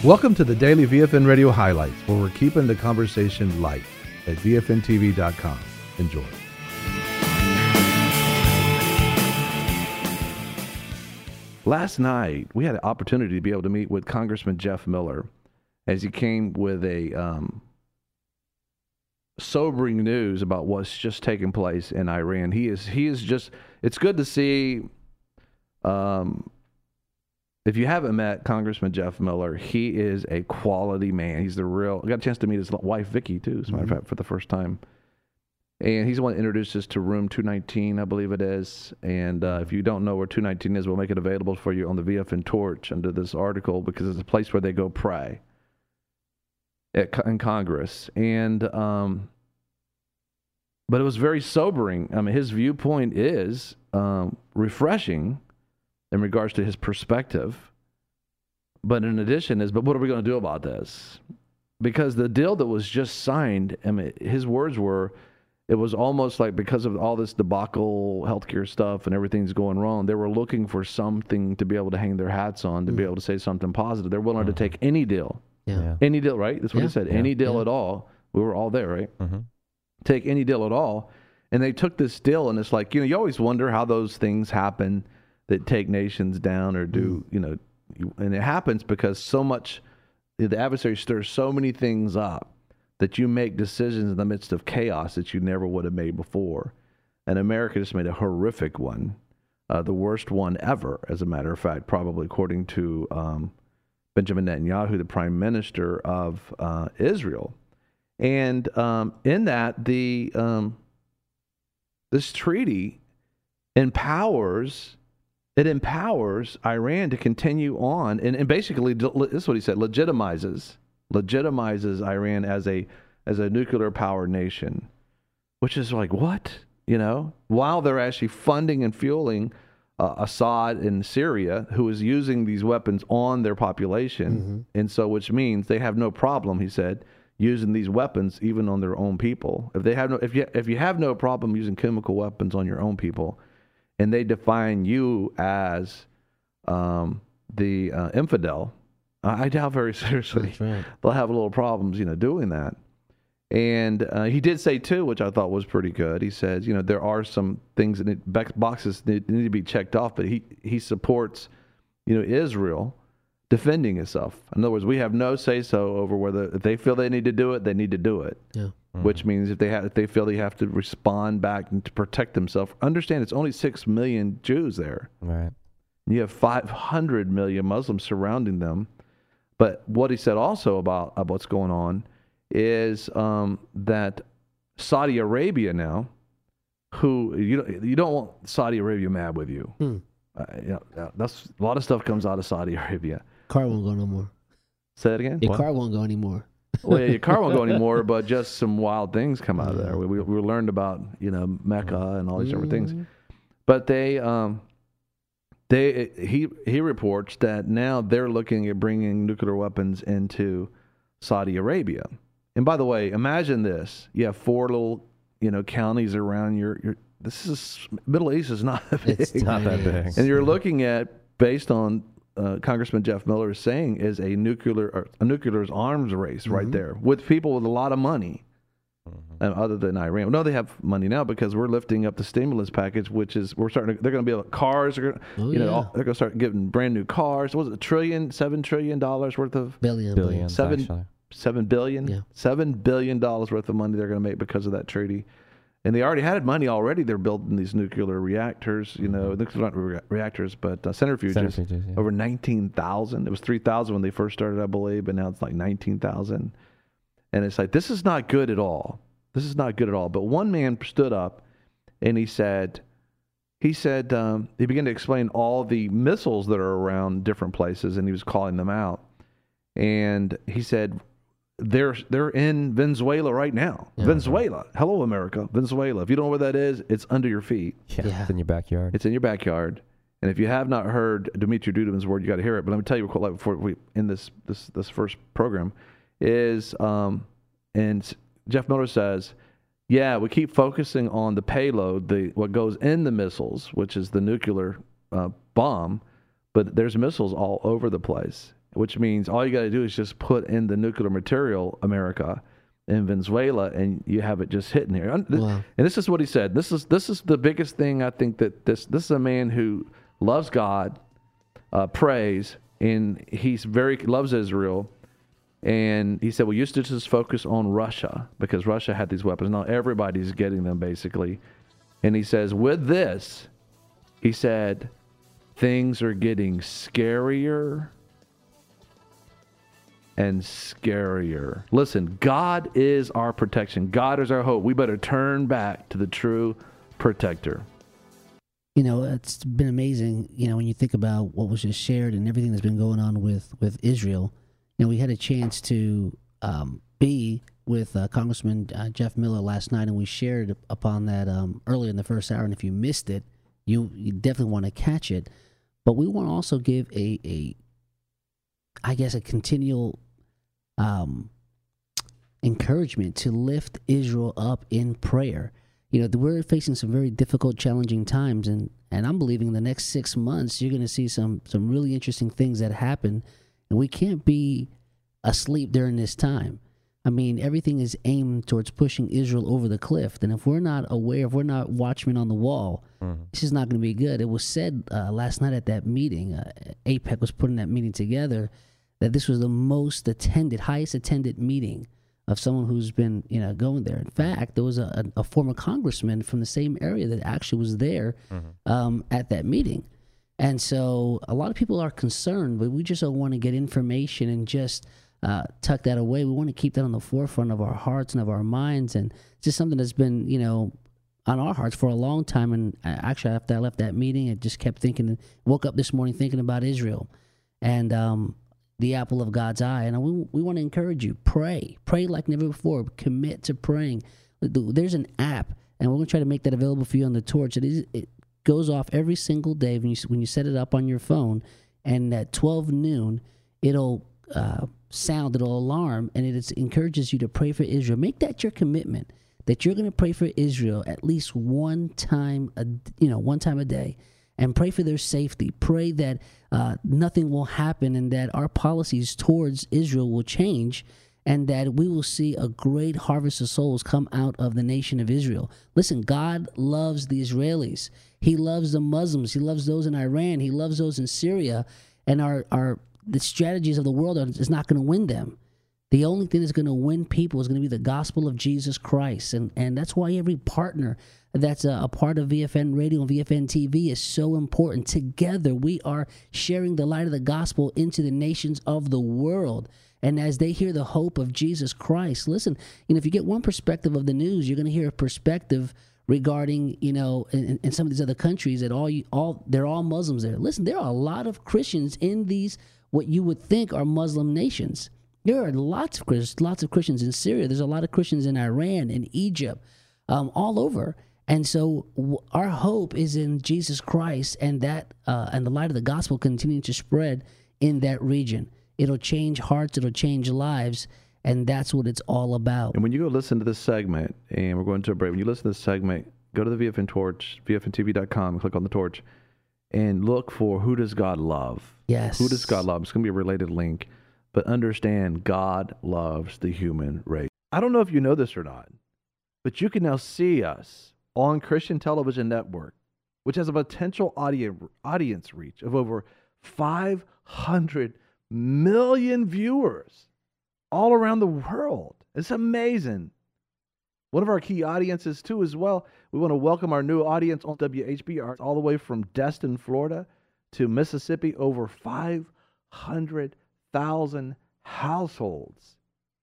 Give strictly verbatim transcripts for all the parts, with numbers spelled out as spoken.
Welcome to the Daily V F N Radio Highlights, where we're keeping the conversation light at V F N T V dot com. Enjoy. Last night, we had an opportunity to be able to meet with Congressman Jeff Miller as he came with a um, sobering news about what's just taking place in Iran. He is, he is just, it's good to see, um, if you haven't met Congressman Jeff Miller, he is a quality man. He's the real, I got a chance to meet his wife, Vicky, too, as a matter of fact, for the first time. And he's the one that introduced us to room two nineteen, I believe it is. And uh, if you don't know where two nineteen is, we'll make it available for you on the V F N Torch under this article, because it's a place where they go pray at, in Congress. And, um, but it was very sobering. I mean, his viewpoint is um, refreshing in regards to his perspective. But in addition is, but what are we going to do about this? Because the deal that was just signed, I mean, his words were, it was almost like because of all this debacle, healthcare stuff, and everything's going wrong, they were looking for something to be able to hang their hats on, to mm. be able to say something positive. They're willing mm-hmm. to take any deal. Yeah. Any deal, right? That's what yeah. he said. Yeah. Any deal yeah. at all. We were all there, right? Mm-hmm. Take any deal at all. And they took this deal, and it's like, you know, you always wonder how those things happen that take nations down or do, mm. you know, and it happens because so much, the adversary stirs so many things up that you make decisions in the midst of chaos that you never would have made before. And America just made a horrific one, uh, the worst one ever, as a matter of fact, probably according to um, Benjamin Netanyahu, the prime minister of uh, Israel. And um, in that, the um, this treaty empowers, it empowers Iran to continue on, and, and basically, this is what he said, legitimizes legitimizes Iran as a as a nuclear power nation, which is like, what? You know, while they're actually funding and fueling uh, Assad in Syria, who is using these weapons on their population. Mm-hmm. And so, which means they have no problem, he said, using these weapons even on their own people. If they have no, if you if you have no problem using chemical weapons on your own people, and they define you as um, the uh, infidel, I doubt very seriously right. they'll have a little problems, you know, doing that. And uh, he did say, too, which I thought was pretty good. He says, you know, there are some things that need, boxes need, need to be checked off, but he, he supports, you know, Israel defending itself. In other words, we have no say-so over whether if they feel they need to do it, they need to do it. Yeah. Mm-hmm. Which means if they have, if they feel they have to respond back and to protect themselves, understand it's only six million Jews there. Right. You have five hundred million Muslims surrounding them. But what he said also about, about what's going on is um, that Saudi Arabia now, who you don't, you don't want Saudi Arabia mad with you. Hmm. Uh, you know, that's a lot of stuff comes out of Saudi Arabia. Car won't go no more. Say that again? Your what? car won't go anymore. Well, yeah, your car won't go anymore, but just some wild things come out of there. We, we, we learned about, you know, Mecca and all these different mm. things. But they... Um, They he he reports that now they're looking at bringing nuclear weapons into Saudi Arabia. And by the way, imagine this: you have four little, you know, counties around your your. This is Middle East is not that big. It's not that big. And you're looking at, based on uh, Congressman Jeff Miller is saying, is a nuclear a nuclear arms race mm-hmm. right there with people with a lot of money. Mm-hmm. And other than Iran, no, they have money now because we're lifting up the stimulus package, which is we're starting. To, they're going to be able, cars. Are gonna, oh, you know, yeah. all, they're going to start getting brand new cars. What was it, a trillion, seven trillion dollars worth of billion, billion, seven, actually. seven billion, yeah. seven billion dollars worth of money they're going to make because of that treaty. And they already had money already. They're building these nuclear reactors, you know, mm-hmm. not re- reactors, but uh, centrifuges. centrifuges yeah. Over nineteen thousand. It was three thousand when they first started, I believe, but now it's like nineteen thousand. And it's like, this is not good at all. This is not good at all. But one man stood up and he said, he said, um, he began to explain all the missiles that are around different places, and he was calling them out. And he said, they're they're in Venezuela right now. Yeah. Venezuela. Hello, America. Venezuela. If you don't know where that is, it's under your feet. Yeah, yeah. It's in your backyard. It's in your backyard. And if you have not heard Dmitry Duduman's word, you got to hear it. But let me tell you, like before we in this this this first program, is um and. Jeff Miller says, yeah, we keep focusing on the payload, the what goes in the missiles, which is the nuclear uh, bomb, but there's missiles all over the place. which means all you got to do is just put in the nuclear material, America, in Venezuela, and you have it just hitting here. And, Wow. and this is what he said. This is this is the biggest thing I think that this this is a man who loves God, uh, prays, and he's very loves Israel. And he said, we used to just focus on Russia because Russia had these weapons. Now everybody's getting them, basically. And he says, with this, he said, things are getting scarier and scarier. Listen, God is our protection. God is our hope. We better turn back to the true protector. You know, it's been amazing, you know, when you think about what was just shared and everything that's been going on with, with Israel. You know, we had a chance to um, be with uh, Congressman uh, Jeff Miller last night, and we shared upon that um, earlier in the first hour. And if you missed it, you, you definitely want to catch it. But we want to also give a, a I guess, a continual um, encouragement to lift Israel up in prayer. You know, we're facing some very difficult, challenging times, and, and I'm believing in the next six months you're going to see some some really interesting things that happen. And we can't be asleep during this time. I mean, everything is aimed towards pushing Israel over the cliff. And if we're not aware, if we're not watchmen on the wall, mm-hmm. this is not going to be good. It was said uh, last night at that meeting, uh, AIPAC was putting that meeting together, that this was the most attended, highest attended meeting of someone who's been, you know, going there. In fact, there was a, a, a former congressman from the same area that actually was there mm-hmm. um, at that meeting. And so a lot of people are concerned, but we just don't want to get information and just uh, tuck that away. We want to keep that on the forefront of our hearts and of our minds. And it's just something that's been, you know, on our hearts for a long time. And actually, after I left that meeting, I just kept thinking, woke up this morning thinking about Israel and um, the apple of God's eye. And we, we want to encourage you, pray. Pray like never before. Commit to praying. There's an app, and we're going to try to make that available for you on the Torch. It is it, goes off every single day when you when you set it up on your phone, and at twelve noon it'll uh, sound, it'll alarm, and it encourages you to pray for Israel. Make that your commitment, that you're going to pray for Israel at least one time a you know one time a day, and pray for their safety. Pray that uh, nothing will happen, and that our policies towards Israel will change, and that we will see a great harvest of souls come out of the nation of Israel. Listen, God loves the Israelis. He loves the Muslims. He loves those in Iran. He loves those in Syria. And our, our the strategies of the world are, is not going to win them. The only thing that's going to win people is going to be the gospel of Jesus Christ. And, and that's why every partner that's a, a part of V F N Radio and V F N T V is so important. Together, we are sharing the light of the gospel into the nations of the world. And as they hear the hope of Jesus Christ, listen, you know, if you get one perspective of the news, you're going to hear a perspective regarding, you know, in, in some of these other countries that all, you, all they're all Muslims there. Listen, there are a lot of Christians in these, what you would think are Muslim nations. There are lots of Christians, lots of Christians in Syria. There's a lot of Christians in Iran, in Egypt, um, all over. And so w- our hope is in Jesus Christ, and that uh, and the light of the gospel continuing to spread in that region. It'll change hearts. It'll change lives. And that's what it's all about. And when you go listen to this segment, and we're going to a break, when you listen to this segment, go to the V F N Torch, V F N T V dot com, click on the Torch, and look for who does God love? Yes. Who does God love? It's going to be a related link. But understand, God loves the human race. I don't know if you know this or not, but you can now see us on Christian Television Network, which has a potential audience audience reach of over five hundred million viewers all around the world. It's amazing. One of our key audiences, too, as well. We want to welcome our new audience on W H B R all the way from Destin, Florida to Mississippi. Over five hundred thousand households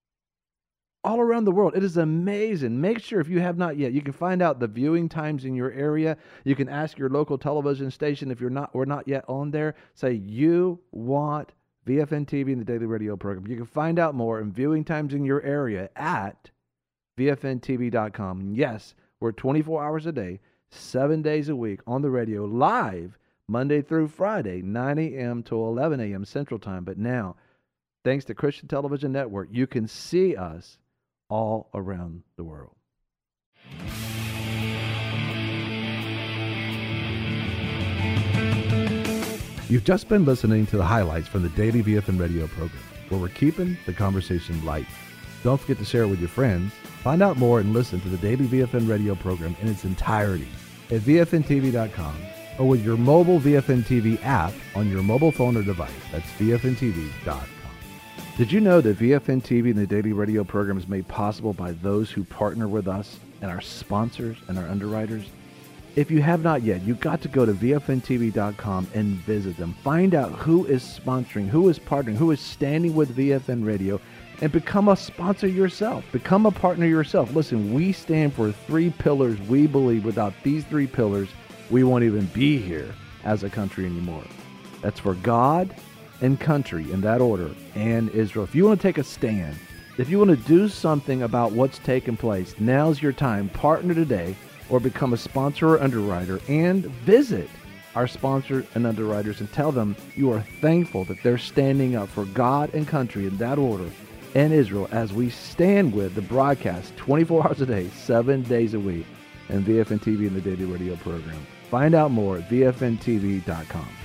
all around the world. It is amazing. Make sure, if you have not yet, you can find out the viewing times in your area. You can ask your local television station if you're not or not yet on there. Say you want V F N T V and the Daily Radio program. You can find out more and viewing times in your area at V F N T V dot com. Yes, we're twenty-four hours a day, seven days a week on the radio, live Monday through Friday, nine a.m. to eleven a.m. Central Time. But now, thanks to Christian Television Network, you can see us all around the world. You've just been listening to the highlights from the Daily V F N Radio program, where we're keeping the conversation light. Don't forget to share it with your friends. Find out more and listen to the Daily V F N Radio program in its entirety at V F N T V dot com or with your mobile V F N T V app on your mobile phone or device. That's V F N T V dot com. Did you know that V F N T V and the Daily Radio program is made possible by those who partner with us and our sponsors and our underwriters? If you have not yet, you've got to go to V F N T V dot com and visit them. Find out who is sponsoring, who is partnering, who is standing with V F N Radio, and become a sponsor yourself. Become a partner yourself. Listen, we stand for three pillars. We believe without these three pillars, we won't even be here as a country anymore. That's for God and country, in that order, and Israel. If you want to take a stand, if you want to do something about what's taking place, now's your time. Partner today or become a sponsor or underwriter, and visit our sponsors and underwriters and tell them you are thankful that they're standing up for God and country, in that order, and Israel, as we stand with the broadcast twenty-four hours a day, seven days a week, and V F N T V and the Daily Radio program. Find out more at V F N T V dot com.